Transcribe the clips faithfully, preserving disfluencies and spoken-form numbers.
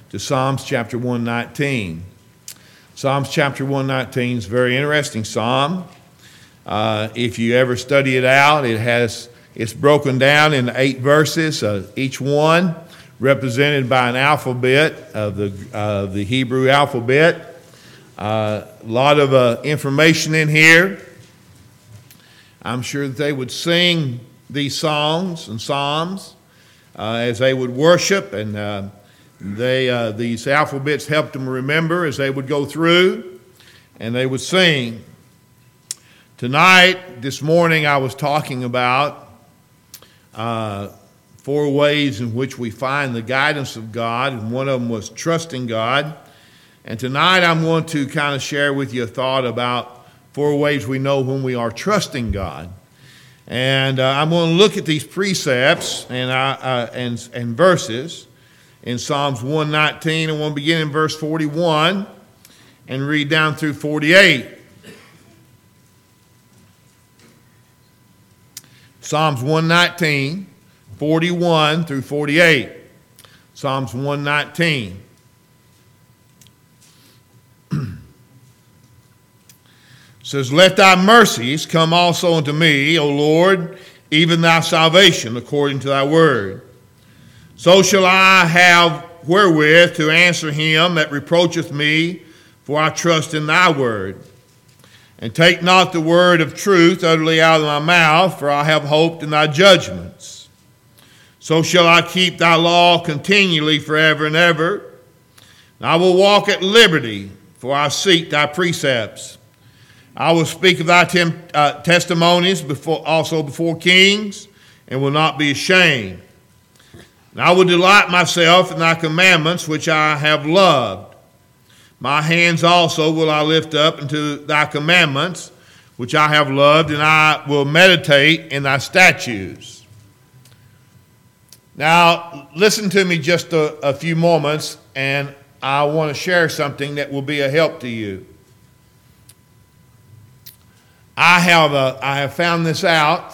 to Psalms chapter one nineteen. Psalms chapter one nineteen is a very interesting psalm. Uh, if you ever study it out, it has it's broken down into eight verses, uh, each one represented by an alphabet of the uh, the Hebrew alphabet. Uh, a lot of uh, information in here. I'm sure that they would sing these songs and psalms uh, as they would worship, and uh, they uh, these alphabets helped them remember as they would go through, and they would sing. Tonight, this morning, I was talking about uh, four ways in which we find the guidance of God, and one of them was trusting God. And tonight, I'm going to kind of share with you a thought about four ways we know when we are trusting God. And uh, I'm going to look at these precepts and uh, uh, and and verses in Psalms one nineteen. And we'll begin in verse forty-one and read down through forty-eight. Psalms one nineteen, forty-one through forty-eight. Psalms one nineteen. Says, "Let thy mercies come also unto me, O Lord, even thy salvation, according to thy word. So shall I have wherewith to answer him that reproacheth me, for I trust in thy word. And take not the word of truth utterly out of my mouth, for I have hoped in thy judgments. So shall I keep thy law continually forever and ever. And I will walk at liberty, for I seek thy precepts. I will speak of thy tem- uh, testimonies before, also before kings, and will not be ashamed. And I will delight myself in thy commandments, which I have loved. My hands also will I lift up into thy commandments, which I have loved, and I will meditate in thy statutes." Now, listen to me just a, a few moments, and I want to share something that will be a help to you. I have a, I have found this out,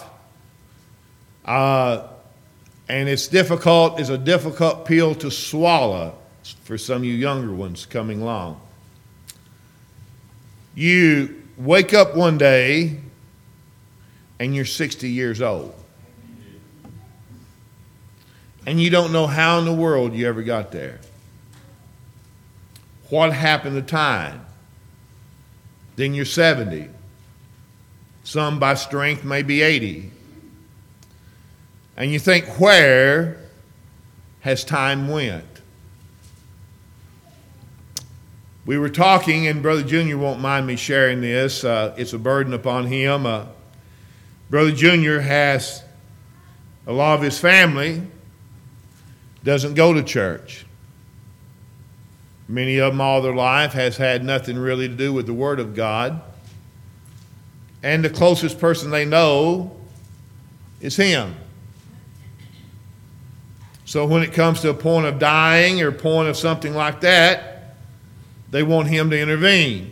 uh, and it's difficult. It's a difficult pill to swallow for some of you younger ones coming along. You wake up one day, and you're sixty years old, and you don't know how in the world you ever got there. What happened to time? Then you're seventy. Some by strength may be eighty. And you think, where has time went? We were talking, and Brother Junior won't mind me sharing this. Uh, it's a burden upon him. Uh, Brother Junior has a lot of his family doesn't go to church. Many of them all their life has had nothing really to do with the Word of God. And the closest person they know is him. So when it comes to a point of dying or a point of something like that, they want him to intervene.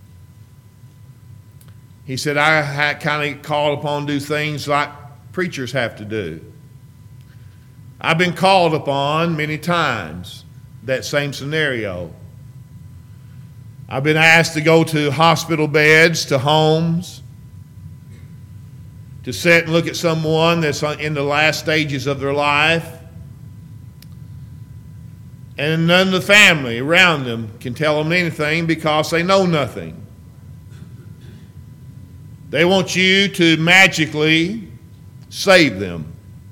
He said, I kind of called upon to do things like preachers have to do. I've been called upon many times, that same scenario. I've been asked to go to hospital beds, to homes, to sit and look at someone that's in the last stages of their life. And none of the family around them can tell them anything because they know nothing. They want you to magically save them.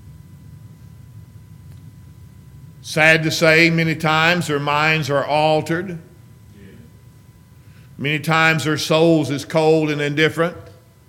Sad to say, many times their minds are altered. Many times their souls is cold and indifferent.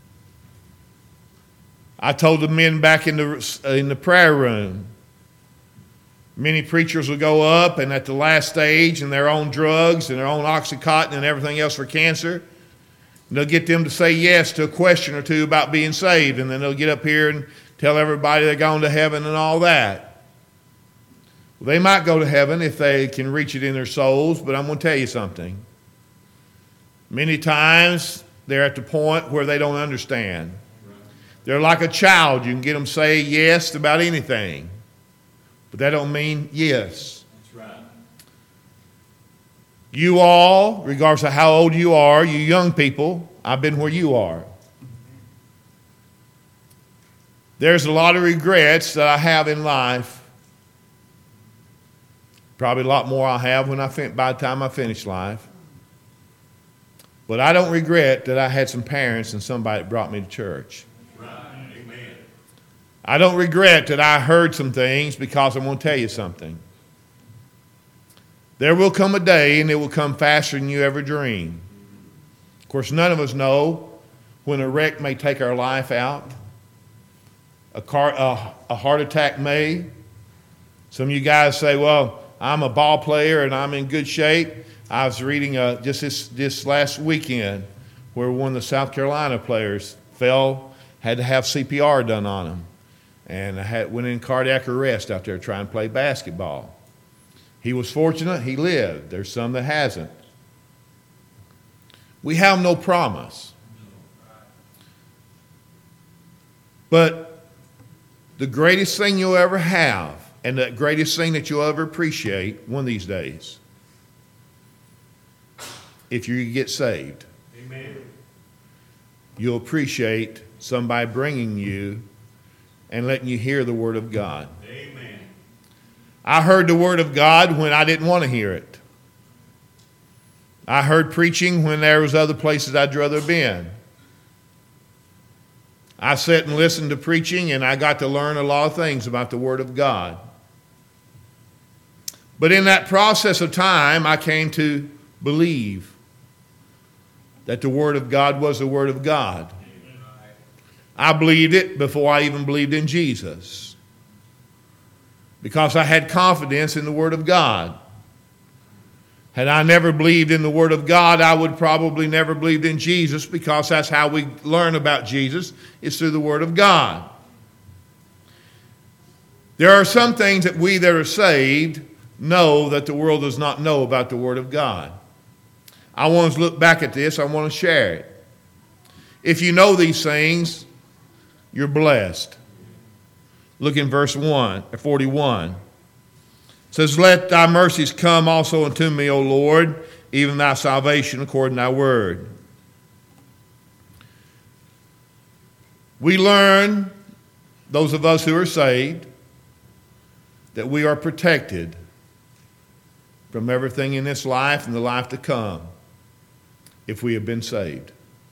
I told the men back in the in the prayer room, many preachers will go up and at the last stage and their own drugs and their own Oxycontin and everything else for cancer, they'll get them to say yes to a question or two about being saved, and then they'll get up here and tell everybody they're going to heaven and all that. Well, they might go to heaven if they can reach it in their souls, but I'm going to tell you something. Many times they're at the point where they don't understand. They're like a child. You can get them to say yes to about anything, but that don't mean yes. That's right. You all, regardless of how old you are, you young people, I've been where you are. There's a lot of regrets that I have in life. Probably a lot more I'll have when I fin- by the time I finish life. But I don't regret that I had some parents and somebody that brought me to church. Right. Amen. I don't regret that I heard some things, because I'm going to tell you something. There will come a day, and it will come faster than you ever dreamed. Of course, none of us know when a wreck may take our life out. A, car, a, a heart attack may. Some of you guys say, well, I'm a ball player and I'm in good shape. I was reading uh, just this, this last weekend where one of the South Carolina players fell, had to have C P R done on him, and had, went in cardiac arrest out there trying to play basketball. He was fortunate, he lived. There's some that hasn't. We have no promise. But the greatest thing you'll ever have, and the greatest thing that you'll ever appreciate one of these days, if you get saved, amen, you'll appreciate somebody bringing you and letting you hear the Word of God. Amen. I heard the Word of God when I didn't want to hear it. I heard preaching when there was other places I'd rather been. I sat and listened to preaching, and I got to learn a lot of things about the Word of God. But in that process of time, I came to believe that the Word of God was the Word of God. I believed it before I even believed in Jesus, because I had confidence in the Word of God. Had I never believed in the Word of God, I would probably never believed in Jesus, because that's how we learn about Jesus, is through the Word of God. There are some things that we that are saved know that the world does not know about the Word of God. I want to look back at this. I want to share it. If you know these things, you're blessed. Look in verse one, forty-one. It says, let thy mercies come also unto me, O Lord, even thy salvation according to thy word. We learn, those of us who are saved, that we are protected from everything in this life and the life to come if we have been saved.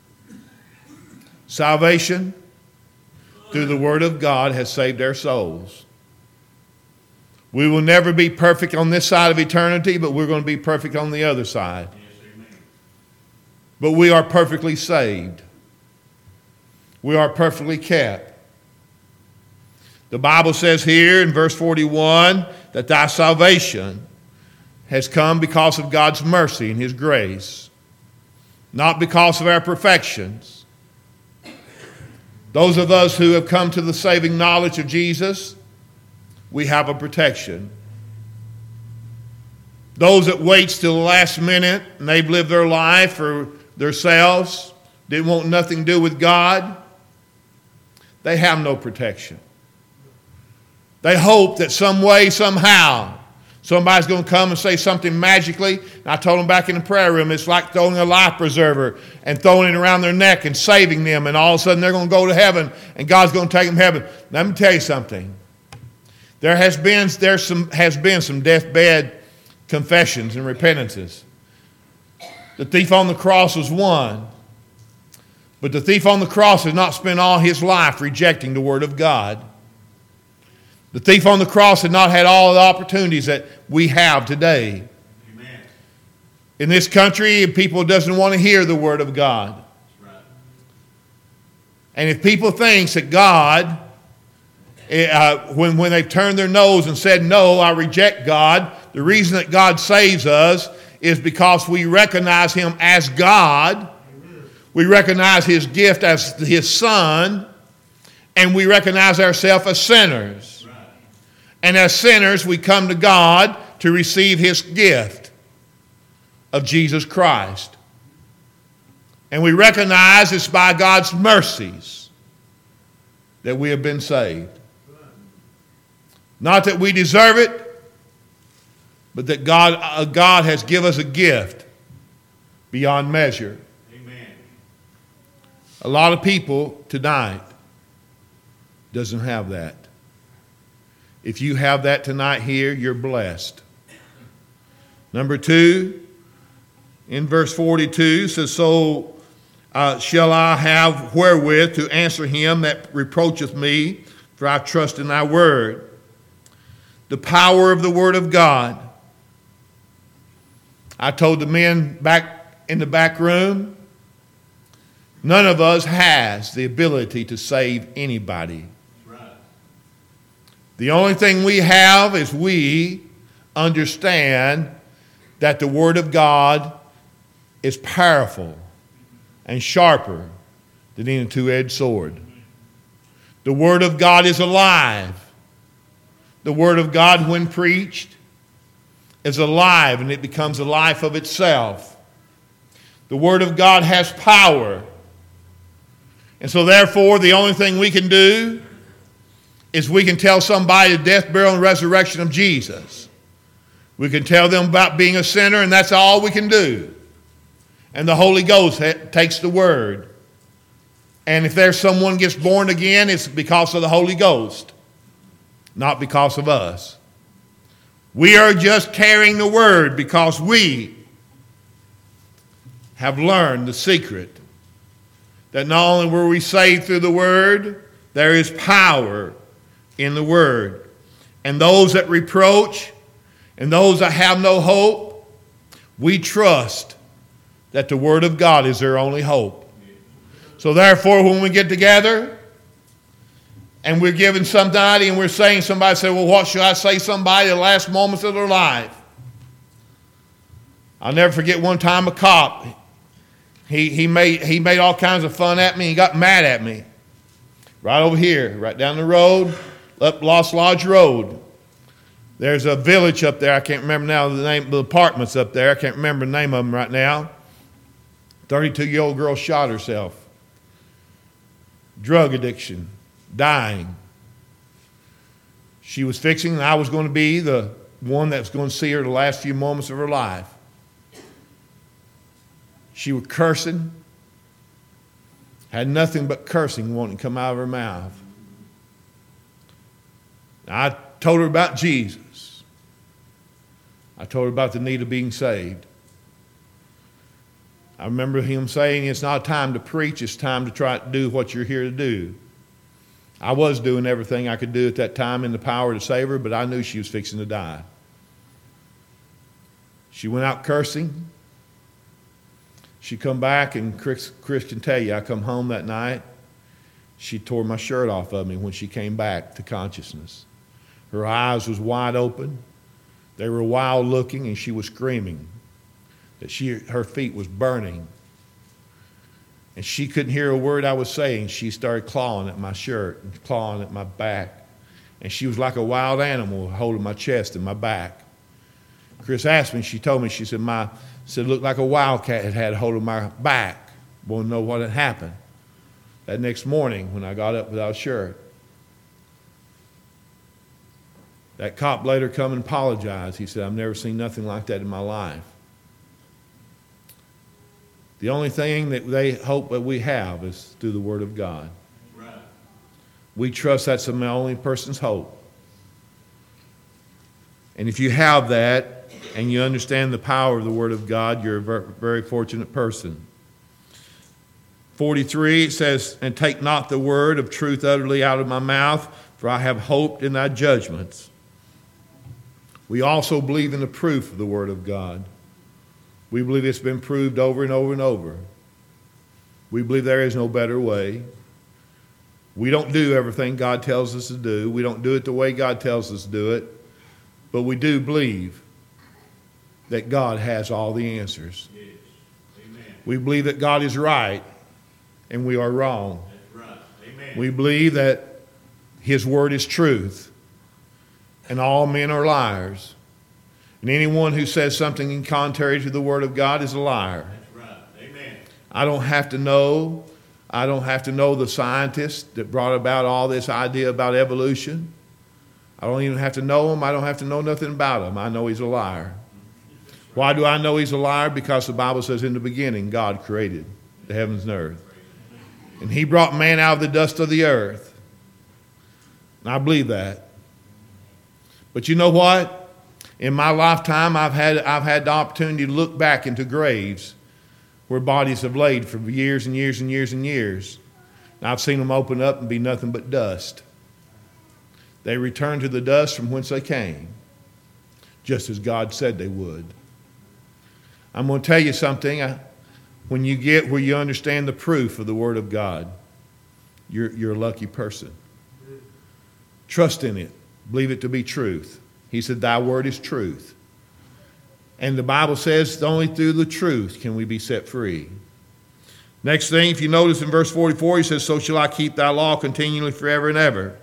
Salvation through the Word of God has saved our souls. We will never be perfect on this side of eternity, but we're going to be perfect on the other side. Yes, but we are perfectly saved. We are perfectly kept. The Bible says here in verse forty-one that thy salvation has come because of God's mercy and His grace, not because of our perfections. Those of us who have come to the saving knowledge of Jesus, we have a protection. Those that wait till the last minute and they've lived their life for themselves, didn't want nothing to do with God, they have no protection. They hope that some way, somehow, somebody's going to come and say something magically. And I told them back in the prayer room, it's like throwing a life preserver and throwing it around their neck and saving them, and all of a sudden they're going to go to heaven and God's going to take them to heaven. Let me tell you something. There has been, there some, has been some deathbed confessions and repentances. The thief on the cross was one. But the thief on the cross has not spent all his life rejecting the Word of God. The thief on the cross had not had all the opportunities that we have today. Amen. In this country, people doesn't want to hear the Word of God. Right. And if people think that God, uh, when, when they've turned their nose and said, no, I reject God, the reason that God saves us is because we recognize Him as God. Amen. We recognize His gift as His Son, and we recognize ourselves as sinners. And as sinners, we come to God to receive His gift of Jesus Christ. And we recognize it's by God's mercies that we have been saved. Not that we deserve it, but that God, uh, God has given us a gift beyond measure. Amen. A lot of people tonight doesn't have that. If you have that tonight here, you're blessed. Number two, in verse forty-two, says, So uh, shall I have wherewith to answer him that reproacheth me, for I trust in thy word. The power of the word of God. I told the men back in the back room, none of us has the ability to save anybody. The only thing we have is we understand that the Word of God is powerful and sharper than any two-edged sword. The Word of God is alive. The Word of God, when preached, is alive, and it becomes a life of itself. The Word of God has power. And so therefore, the only thing we can do is we can tell somebody the death, burial, and resurrection of Jesus. We can tell them about being a sinner, and that's all we can do. And the Holy Ghost takes the word. And if there's someone gets born again, it's because of the Holy Ghost, not because of us. We are just carrying the word because we have learned the secret that not only were we saved through the word, there is power in the word. And those that reproach and those that have no hope, we trust that the word of God is their only hope. So therefore, when we get together and we're giving somebody and we're saying, somebody say, well, what should I say somebody the last moments of their life? I'll never forget one time a cop, he, he, made, he made all kinds of fun at me. He got mad at me. Right over here, right down the road, up Lost Lodge Road. There's a village up there. I can't remember now the name of the apartments up there. I can't remember the name of them right now. thirty-two-year-old girl shot herself. Drug addiction. Dying. She was fixing, and I was going to be the one that was going to see her the last few moments of her life. She was cursing. Had nothing but cursing wanting to come out of her mouth. I told her about Jesus. I told her about the need of being saved. I remember him saying, it's not time to preach, it's time to try to do what you're here to do. I was doing everything I could do at that time in the power to save her, but I knew she was fixing to die. She went out cursing. She come back, and Chris, Chris can tell you, I come home that night, she tore my shirt off of me when she came back to consciousness. Her eyes was wide open. They were wild looking, and she was screaming that she, her feet was burning. And she couldn't hear a word I was saying. She started clawing at my shirt and clawing at my back. And she was like a wild animal holding my chest and my back. Chris asked me, she told me, she said, my, said, looked like a wildcat had had a hold of my back. Wanted to know what had happened. That next morning when I got up without a shirt, that cop later come and apologized. He said, I've never seen nothing like that in my life. The only thing that they hope that we have is through the Word of God. Right. We trust that's the only person's hope. And if you have that and you understand the power of the Word of God, you're a very fortunate person. forty-three, it says, and take not the word of truth utterly out of my mouth, for I have hoped in thy judgments. We also believe in the proof of the Word of God. We believe it's been proved over and over and over. We believe there is no better way. We don't do everything God tells us to do. We don't do it the way God tells us to do it. But we do believe that God has all the answers. Yes. Amen. We believe that God is right and we are wrong. That's right. Amen. We believe that His Word is truth and all men are liars. And anyone who says something in contrary to the Word of God is a liar. That's right. Amen. I don't have to know. I don't have to know the scientist that brought about all this idea about evolution. I don't even have to know him. I don't have to know nothing about him. I know he's a liar. Why do I know he's a liar? Because the Bible says in the beginning, God created the heavens and earth. And he brought man out of the dust of the earth. And I believe that. But you know what? In my lifetime, I've had, I've had the opportunity to look back into graves where bodies have laid for years and years and years and years. And I've seen them open up and be nothing but dust. They return to the dust from whence they came, just as God said they would. I'm going to tell you something. I, when you get where you understand the proof of the Word of God, you're, you're a lucky person. Trust in it. Believe it to be truth. He said, thy word is truth. And the Bible says only through the truth can we be set free. Next thing, if you notice in verse forty-four, he says, so shall I keep thy law continually forever and ever.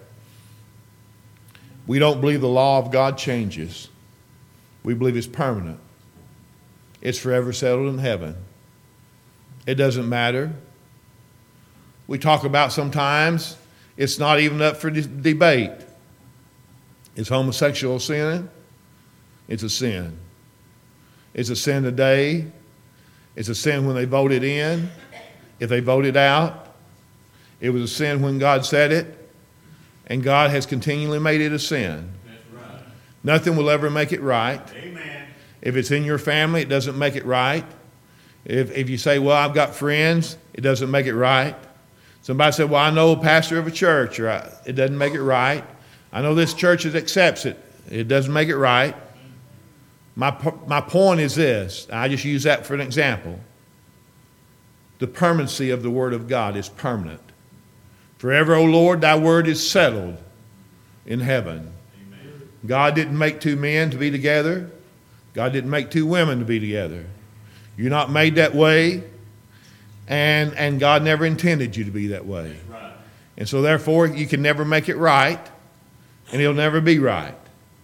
We don't believe the law of God changes. We believe it's permanent. It's forever settled in heaven. It doesn't matter. We talk about sometimes it's not even up for debate. Is homosexual sin? It's a sin. It's a sin today. It's a sin when they voted in. If they voted out, it was a sin when God said it. And God has continually made it a sin. That's right. Nothing will ever make it right. Amen. If it's in your family, it doesn't make it right. If, if you say, well, I've got friends, it doesn't make it right. Somebody said, well, I know a pastor of a church, or I, it doesn't make it right. I know this church accepts it. It doesn't make it right. My, my point is this. I just use that for an example. The permanency of the Word of God is permanent. Forever, O Lord, thy word is settled in heaven. Amen. God didn't make two men to be together. God didn't make two women to be together. You're not made that way, and, and God never intended you to be that way. Right. And so therefore, you can never make it right, and it'll never be right.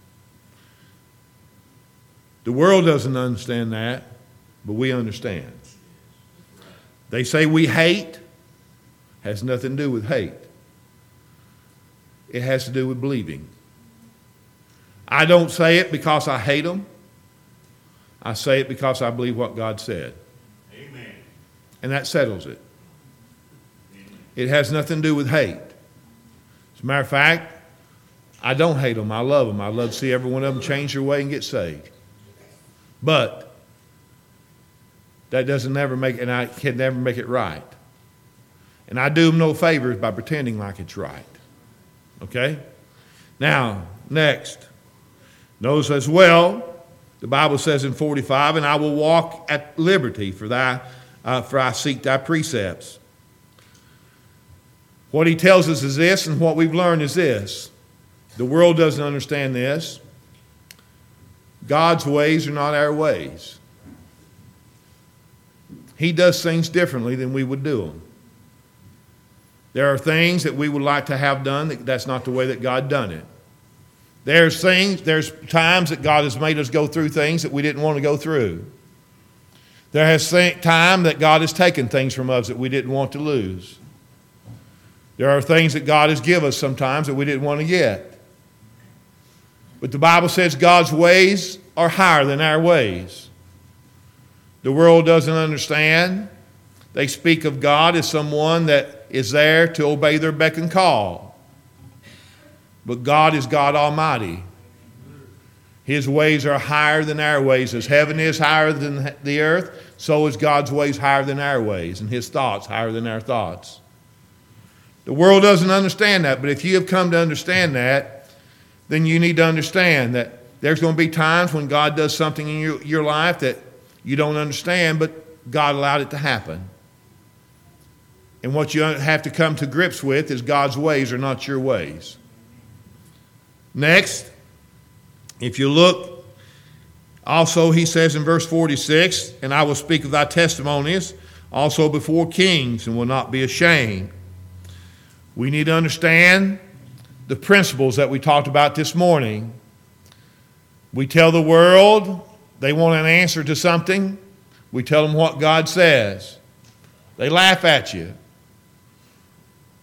The world doesn't understand that, but we understand. They say we hate. Has nothing to do with hate. It has to do with believing. I don't say it because I hate them. I say it because I believe what God said. Amen. And that settles it. Amen. It has nothing to do with hate. As a matter of fact, I don't hate them. I love them. I love to see every one of them change their way and get saved. But that doesn't never make, and I can never make it right. And I do them no favors by pretending like it's right. Okay? Now, next. Notice as well, the Bible says in forty-five, and I will walk at liberty, for thy, uh, for I seek thy precepts. What he tells us is this, and what we've learned is this. The world doesn't understand this. God's ways are not our ways. He does things differently than we would do them. There are things that we would like to have done, that that's not the way that God done it. There's things, there's times that God has made us go through things that we didn't want to go through. There has th- time that God has taken things from us that we didn't want to lose. There are things that God has given us sometimes that we didn't want to get. But the Bible says God's ways are higher than our ways. The world doesn't understand. They speak of God as someone that is there to obey their beck and call. But God is God Almighty. His ways are higher than our ways. As heaven is higher than the earth, so is God's ways higher than our ways, and his thoughts higher than our thoughts. The world doesn't understand that, but if you have come to understand that, then you need to understand that there's going to be times when God does something in your, your life that you don't understand, but God allowed it to happen. And what you have to come to grips with is God's ways are not your ways. Next, if you look, also he says in verse forty-six, and I will speak of thy testimonies also before kings and will not be ashamed. We need to understand the principles that we talked about this morning. We tell the world they want an answer to something. We tell them what God says. They laugh at you.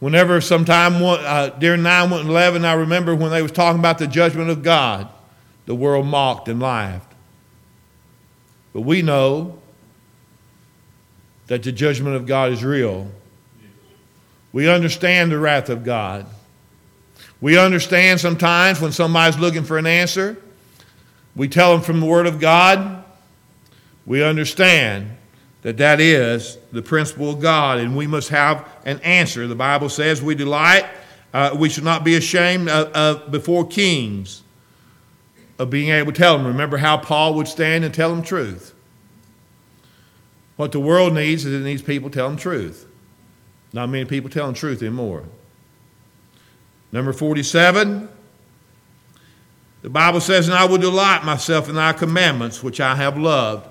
Whenever sometime uh, during nine eleven, I remember when they was talking about the judgment of God, the world mocked and laughed. But we know that the judgment of God is real. We understand the wrath of God. We understand sometimes when somebody's looking for an answer, we tell them from the Word of God. We understand that that is the principle of God, and we must have an answer. The Bible says we delight, uh, we should not be ashamed of, of before kings of being able to tell them. Remember how Paul would stand and tell them truth. What the world needs is it needs people telling truth. Not many people telling truth anymore. Number forty-seven, the Bible says, and I will delight myself in thy commandments, which I have loved.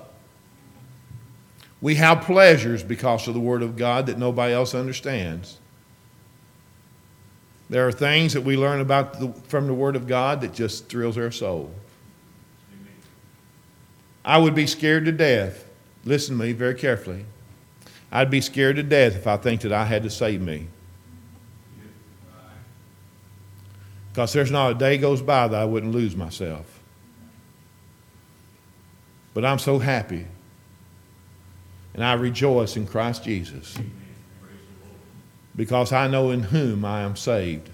We have pleasures because of the Word of God that nobody else understands. There are things that we learn about the, from the Word of God that just thrills our soul. Amen. I would be scared to death. Listen to me very carefully. I'd be scared to death if I think that I had to save me. Because there's not a day goes by that I wouldn't lose myself. But I'm so happy. And I rejoice in Christ Jesus. Because I know in whom I am saved.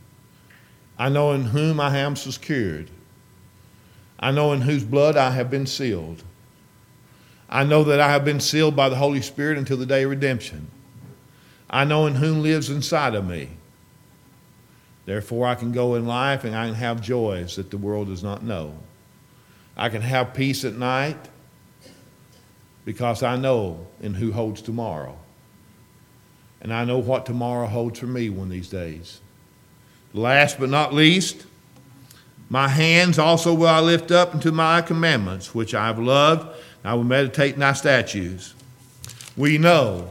I know in whom I am secured. I know in whose blood I have been sealed. I know that I have been sealed by the Holy Spirit until the day of redemption. I know in whom lives inside of me. Therefore, I can go in life and I can have joys that the world does not know. I can have peace at night because I know in who holds tomorrow. And I know what tomorrow holds for me one of these days. Last but not least, my hands also will I lift up unto my commandments, which I have loved. I will meditate in thy statutes. We know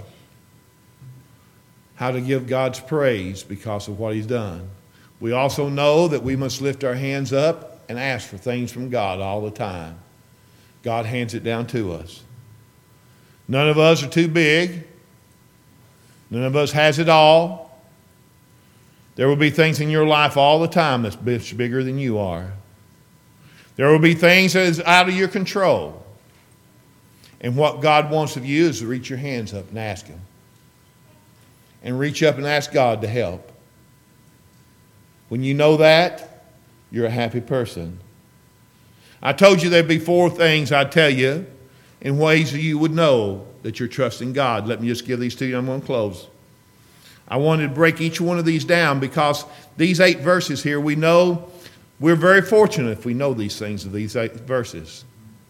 how to give God's praise because of what he's done. We also know that we must lift our hands up and ask for things from God all the time. God hands it down to us. None of us are too big. None of us has it all. There will be things in your life all the time that's bigger than you are. There will be things that is out of your control. And what God wants of you is to reach your hands up and ask him. And reach up and ask God to help. When you know that, you're a happy person. I told you there'd be four things I'd tell you in ways that you would know that you're trusting God. Let me just give these to you. I'm going to close. I wanted to break each one of these down because these eight verses here, we know we're very fortunate if we know these things of these eight verses.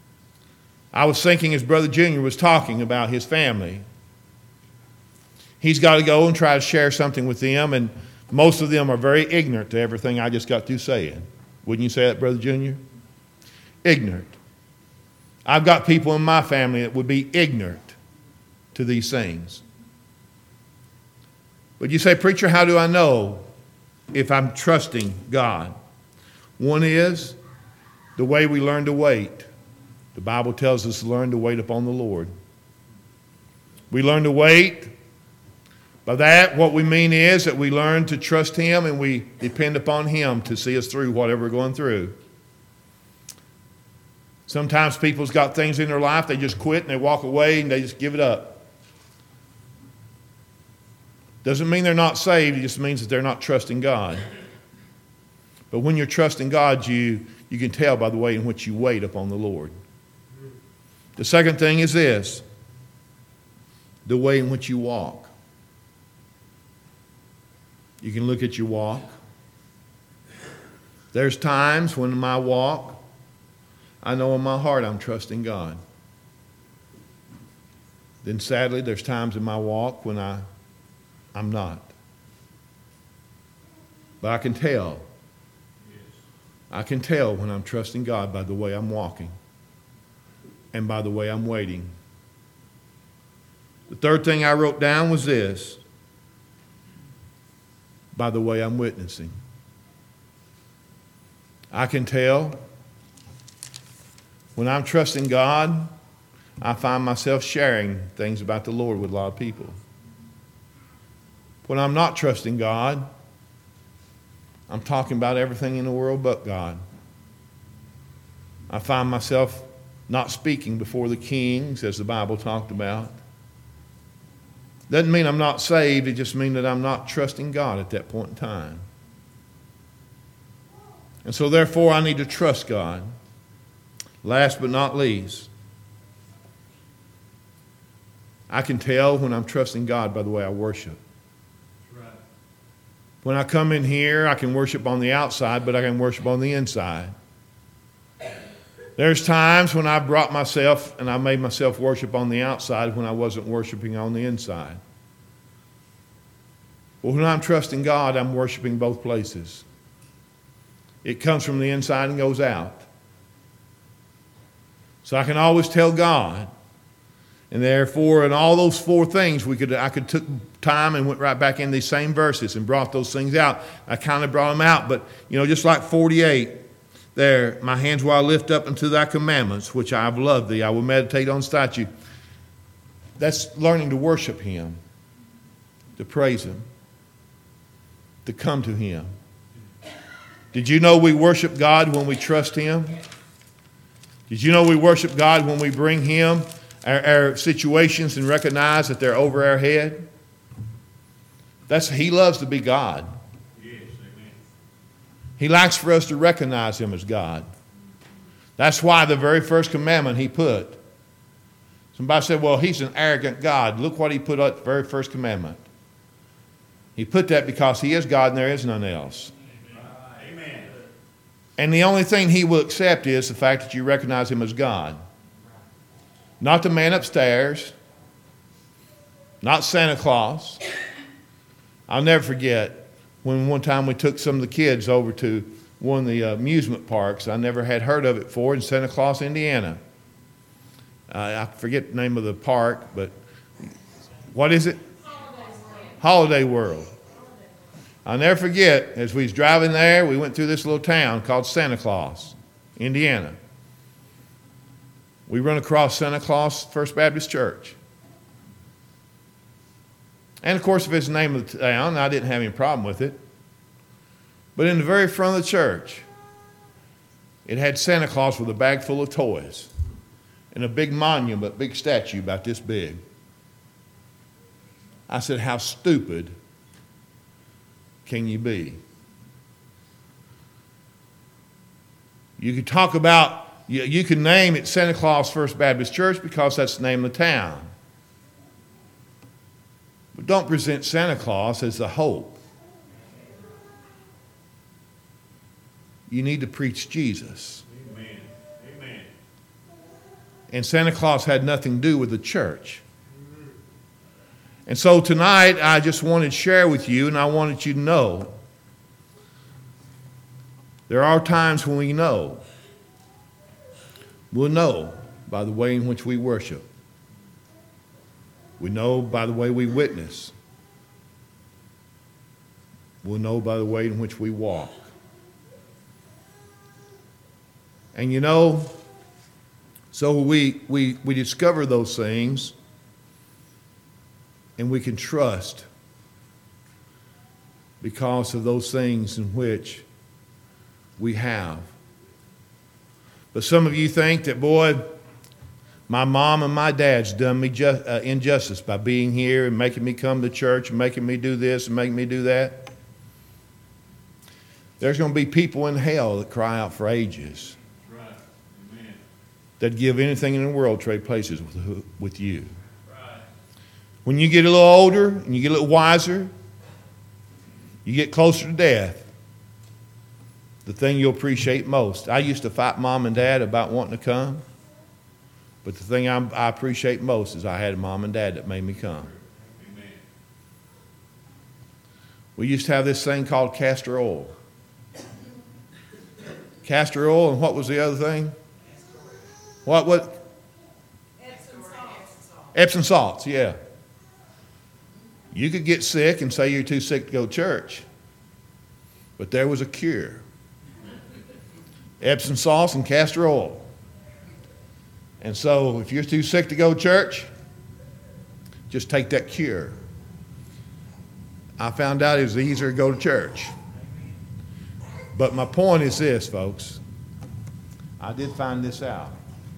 I was thinking as Brother Junior was talking about his family. He's got to go and try to share something with them, and most of them are very ignorant to everything I just got through saying. Wouldn't you say that, Brother Junior? Ignorant. I've got people in my family that would be ignorant to these things. But you say, preacher, how do I know if I'm trusting God? One is the way we learn to wait. The Bible tells us to learn to wait upon the Lord. We learn to wait. By that, what we mean is that we learn to trust him and we depend upon him to see us through whatever we're going through. Sometimes people's got things in their life, they just quit and they walk away and they just give it up. Doesn't mean they're not saved, it just means that they're not trusting God. But when you're trusting God, you, you can tell by the way in which you wait upon the Lord. The second thing is this, the way in which you walk. You can look at your walk. There's times when in my walk, I know in my heart I'm trusting God. Then sadly, there's times in my walk when I, I'm not. But I can tell. I can tell when I'm trusting God by the way I'm walking and by the way I'm waiting. The third thing I wrote down was this, by the way I'm witnessing. I can tell when I'm trusting God, I find myself sharing things about the Lord with a lot of people. When I'm not trusting God, I'm talking about everything in the world but God. I find myself not speaking before the kings, as the Bible talked about. Doesn't mean I'm not saved, it just means that I'm not trusting God at that point in time. And so therefore I need to trust God. Last but not least, I can tell when I'm trusting God by the way I worship. Right. When I come in here, I can worship on the outside, but I can worship on the inside. There's times when I brought myself and I made myself worship on the outside when I wasn't worshiping on the inside. Well, when I'm trusting God, I'm worshiping both places. It comes from the inside and goes out. So I can always tell God. And therefore, in all those four things, we could I could took time and went right back in these same verses and brought those things out. I kind of brought them out, but, you know, just like forty-eight, there, my hands will I lift up unto thy commandments, which I have loved thee. I will meditate on statute. That's learning to worship him, to praise him, to come to him. Did you know we worship God when we trust him? Did you know we worship God when we bring him our, our situations and recognize that they're over our head? That's, he loves to be God. Yes, amen. He likes for us to recognize him as God. That's why the very first commandment he put. Somebody said, well, he's an arrogant God. Look what he put at the very first commandment. He put that because he is God and there is none else. Amen. And the only thing he will accept is the fact that you recognize him as God. Not the man upstairs. Not Santa Claus. I'll never forget when one time we took some of the kids over to one of the amusement parks. I never had heard of it before, in Santa Claus, Indiana. Uh, I forget the name of the park, but what is it? Holiday World. I'll never forget, as we was driving there, we went through this little town called Santa Claus, Indiana. We run across Santa Claus First Baptist Church. And of course, if it's the name of the town, I didn't have any problem with it. But in the very front of the church, it had Santa Claus with a bag full of toys and a big monument, big statue about this big. I said, how stupid can you be? You could talk about, you, you can name it Santa Claus First Baptist Church because that's the name of the town. But don't present Santa Claus as the hope. You need to preach Jesus. Amen. Amen. And Santa Claus had nothing to do with the church. And so tonight, I just wanted to share with you, and I wanted you to know, there are times when we know. We'll know by the way in which we worship. We know by the way we witness. We'll know by the way in which we walk. And you know, so we, we, we discover those things, and we can trust because of those things in which we have. But some of you think that, boy, my mom and my dad's done me ju- uh, injustice by being here and making me come to church and making me do this and making me do that. There's going to be people in hell that cry out for ages. That's right. Amen. That'd give anything in the world to trade places with, with you. Right. When you get a little older and you get a little wiser, you get closer to death, the thing you'll appreciate most. I used to fight mom and dad about wanting to come, but the thing I'm, I appreciate most is I had a mom and dad that made me come. Amen. We used to have this thing called castor oil. Castor oil, and what was the other thing? What? What? Epsom salts. Epsom salts, yeah. You could get sick and say you're too sick to go to church, but there was a cure. Epsom salts and castor oil. And so if you're too sick to go to church, just take that cure. I found out it was easier to go to church. But my point is this, folks. I did find this out.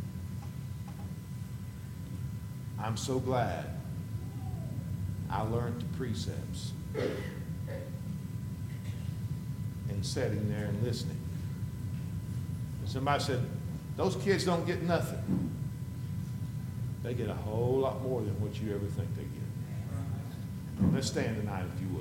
I'm so glad I learned the precepts and sitting there and listening. And somebody said, those kids don't get nothing. They get a whole lot more than what you ever think they get. Let's stand tonight if you would.